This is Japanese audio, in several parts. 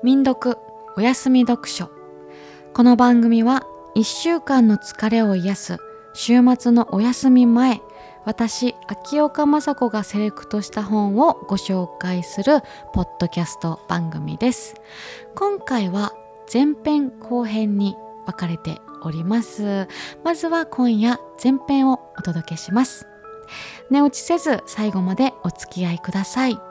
民読おやすみ読書。この番組は1週間の疲れを癒す週末のお休み前、私秋岡雅子がセレクトした本をご紹介するポッドキャスト番組です。今回は前編後編に分かれております。まずは今夜前編をお届けします。寝落ちせず最後までお付き合いください。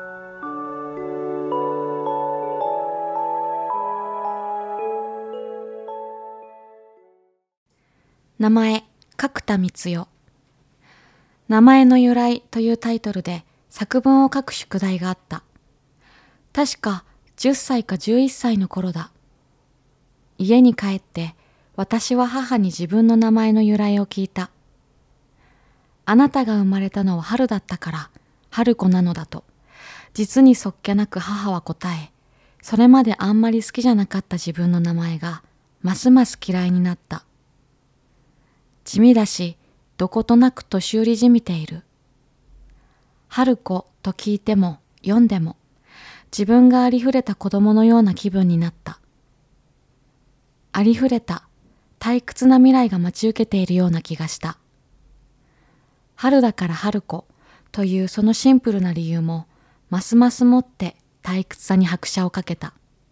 名前、角田光代。名前の由来というタイトルで作文を書く宿題があった。確か10歳か11歳の頃だ。家に帰って私は母に自分の名前の由来を聞いた。あなたが生まれたのは春だったから春子なのだと、実にそっけなく母は答え、それまであんまり好きじゃなかった自分の名前がますます嫌いになった。地味だし、どことなく年寄りじみている。春子と聞いても読んでも、自分がありふれた子供のような気分になった。ありふれた、退屈な未来が待ち受けているような気がした。春だから春子というそのシンプルな理由も、ますますもって退屈さに拍車をかけた。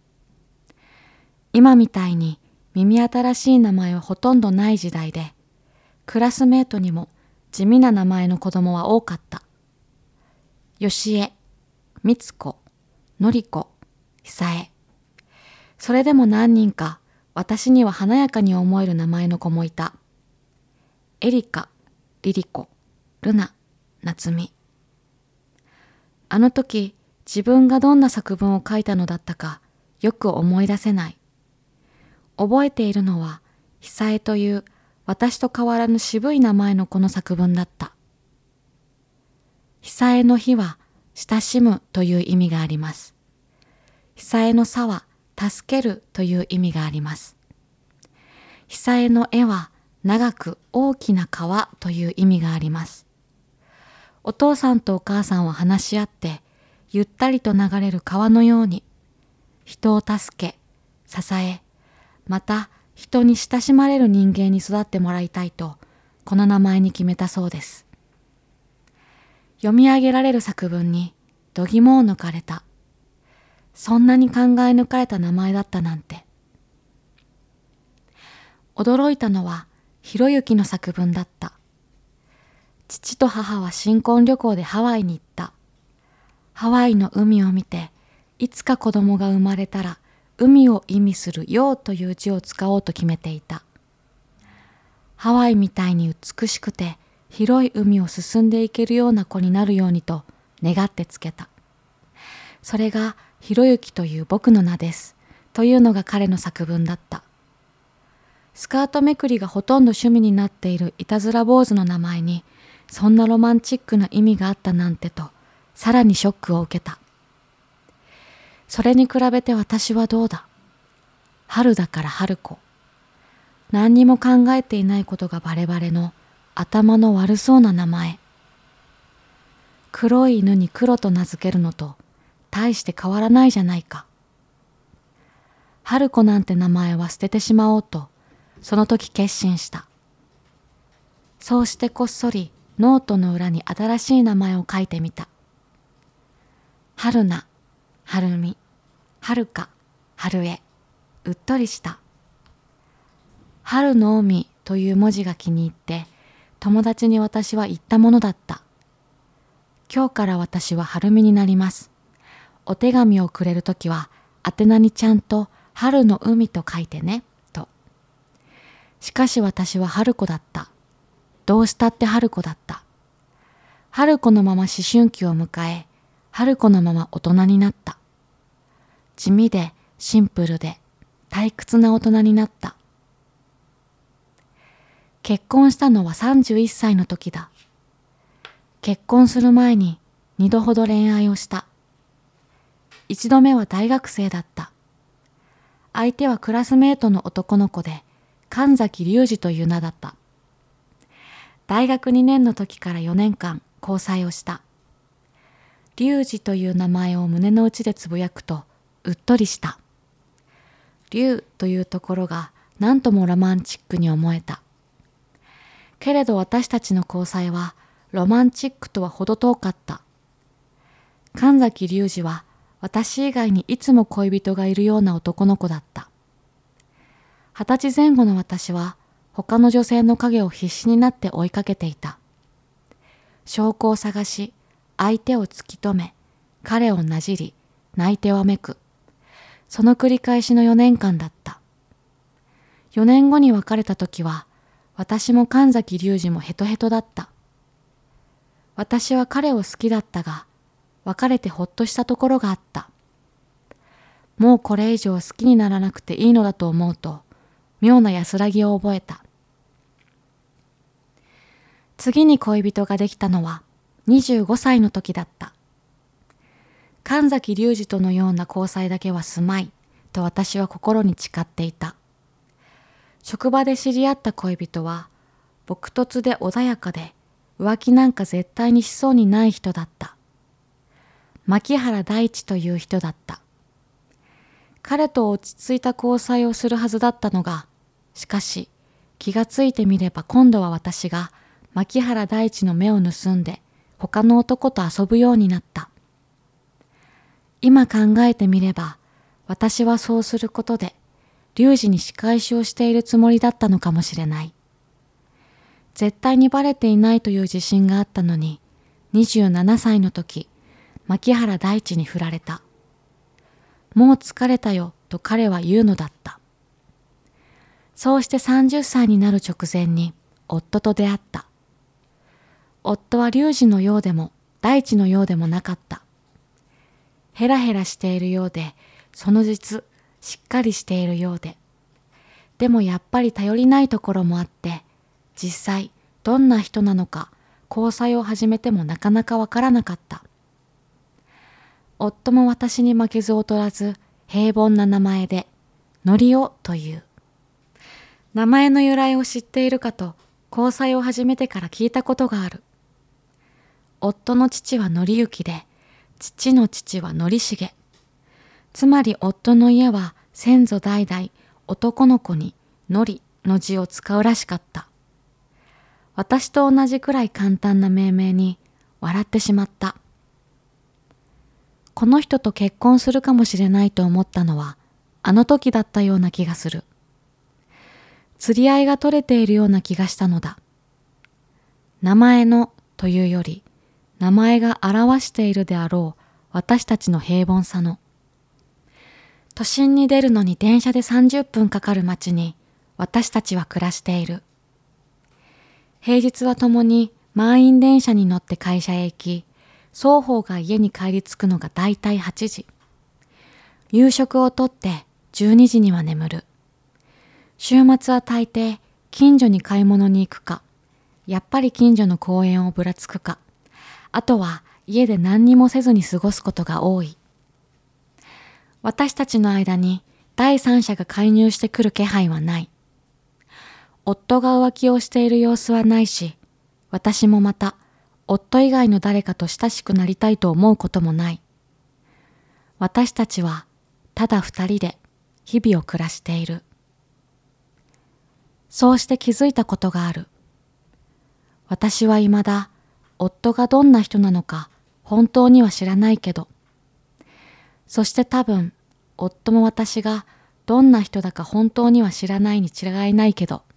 今みたいに耳新しい名前はほとんどない時代で、クラスメートにも地味な名前の子供は多かった。よしえ、みつこ、のりこ、ひさえ。それでも何人か私には華やかに思える名前の子もいた。エリカ、リリコ、ルナ、ナツミ。あの時自分がどんな作文を書いたのだったかよく思い出せない。覚えているのはひさえという私と変わらぬ渋い名前の子の作文だった。ひさえの日は親しむという意味があります。ひさえのさは助けるという意味があります。ひさえの絵は長く大きな川という意味があります。お父さんとお母さんは話し合ってゆったりと流れる川のように人を助け、支え、また人に親しまれる人間に育ってもらいたいとこの名前に決めたそうです。読み上げられる作文に度肝を抜かれた。そんなに考え抜かれた名前だったなんて。驚いたのはひろゆきの作文だった。父と母は新婚旅行でハワイに行った。ハワイの海を見て、いつか子供が生まれたら海を意味するよという字を使おうと決めていた。ハワイみたいに美しくて広い海を進んでいけるような子になるようにと願ってつけた。それがひろゆきという僕の名ですというのが彼の作文だった。スカートめくりがほとんど趣味になっているいたずら坊主の名前にそんなロマンチックな意味があったなんてとさらにショックを受けた。それに比べて私はどうだ。春だから春子。何にも考えていないことがバレバレの頭の悪そうな名前。黒い犬に黒と名付けるのと大して変わらないじゃないか。春子なんて名前は捨ててしまおうとその時決心した。そうしてこっそりノートの裏に新しい名前を書いてみた。春菜、春美、春香、春江、うっとりした。春の海という文字が気に入って友達に私は言ったものだった。今日から私は春美になります。お手紙をくれるときは宛名にちゃんと春の海と書いてねと。しかし私は春子だった。どうしたって春子だった。春子のまま思春期を迎え、春子のまま大人になった。地味でシンプルで退屈な大人になった。結婚したのは31歳の時だ。結婚する前に2度ほど恋愛をした。1度目は大学生だった。相手はクラスメートの男の子で神崎隆二という名だった。大学2年の時から4年間交際をした。隆二という名前を胸の内でつぶやくとうっとりした。竜というところが何ともロマンチックに思えた。けれど私たちの交際はロマンチックとは程遠かった。神崎龍二は私以外にいつも恋人がいるような男の子だった。20歳前後の私は他の女性の影を必死になって追いかけていた。証拠を探し、相手を突き止め、彼をなじり、泣いてわめく。その繰り返しの4年間だった。4年後に別れた時は、私も神崎龍二もヘトヘトだった。私は彼を好きだったが、別れてほっとしたところがあった。もうこれ以上好きにならなくていいのだと思うと、妙な安らぎを覚えた。次に恋人ができたのは25歳の時だった。神崎龍二とのような交際だけはすまいと私は心に誓っていた。職場で知り合った恋人は朴訥で穏やかで浮気なんか絶対にしそうにない人だった。牧原大地という人だった。彼と落ち着いた交際をするはずだったのが、しかし気がついてみれば今度は私が牧原大地の目を盗んで他の男と遊ぶようになった。今考えてみれば私はそうすることで龍二に仕返しをしているつもりだったのかもしれない。絶対にバレていないという自信があったのに、27歳の時、牧原大地に振られた。もう疲れたよと彼は言うのだった。そうして30歳になる直前に夫と出会った。夫は龍二のようでも大地のようでもなかった。ヘラヘラしているようで、その実しっかりしているようで、でもやっぱり頼りないところもあって、実際どんな人なのか交際を始めてもなかなかわからなかった。夫も私に負けず劣らず平凡な名前でのりおという。名前の由来を知っているかと交際を始めてから聞いたことがある。夫の父はのりゆきで、父の父はのりしげ。つまり夫の家は先祖代々男の子にのりの字を使うらしかった。私と同じくらい簡単な命名に笑ってしまった。この人と結婚するかもしれないと思ったのはあの時だったような気がする。釣り合いが取れているような気がしたのだ。名前のというより、名前が表しているであろう私たちの平凡さの。都心に出るのに電車で30分かかる街に私たちは暮らしている。平日は共に満員電車に乗って会社へ行き、双方が家に帰り着くのがだいたい8時。夕食をとって12時には眠る。週末は大抵近所に買い物に行くか、やっぱり近所の公園をぶらつくか、あとは家で何にもせずに過ごすことが多い。私たちの間に第三者が介入してくる気配はない。夫が浮気をしている様子はないし、私もまた夫以外の誰かと親しくなりたいと思うこともない。私たちはただ二人で日々を暮らしている。そうして気づいたことがある。私は未だ夫がどんな人なのか本当には知らないけど、そして多分夫も私がどんな人だか本当には知らないに違いないけど、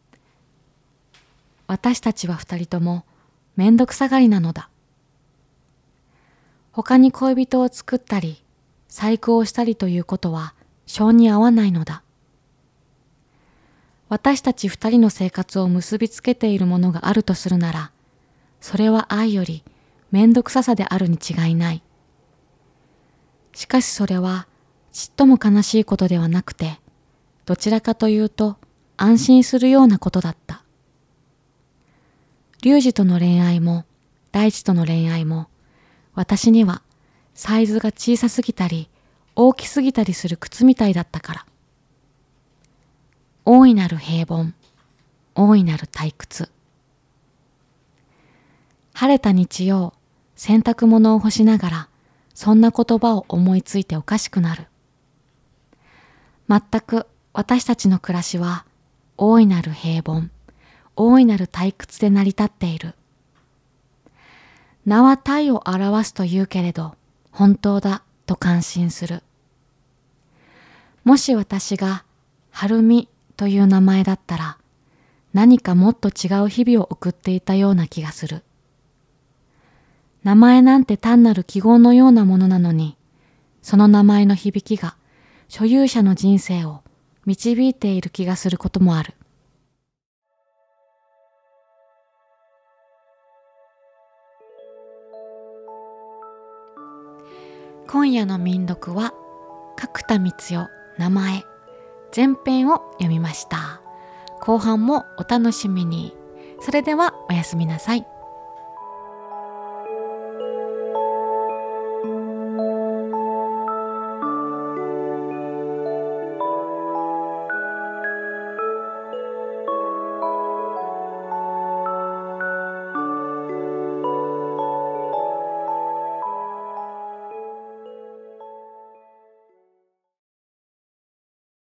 私たちは二人ともめんどくさがりなのだ。他に恋人を作ったり、細工をしたりということは性に合わないのだ。私たち二人の生活を結びつけているものがあるとするなら、それは愛よりめんどくささであるに違いない。しかしそれはちっとも悲しいことではなくて、どちらかというと安心するようなことだった。龍二との恋愛も大地との恋愛も、私にはサイズが小さすぎたり大きすぎたりする靴みたいだったから。大いなる平凡、大いなる退屈。晴れた日曜、洗濯物を干しながらそんな言葉を思いついておかしくなる。 全く私たちの暮らしは大いなる平凡、大いなる退屈で成り立っている。名は体を表すと言うけれど、本当だと感心する。もし私が晴美という名前だったら、何かもっと違う日々を送っていたような気がする。名前なんて単なる記号のようなものなのに、その名前の響きが所有者の人生を導いている気がすることもある。今夜の民読は角田光代名前前編を読みました。後半もお楽しみに。それではおやすみなさい。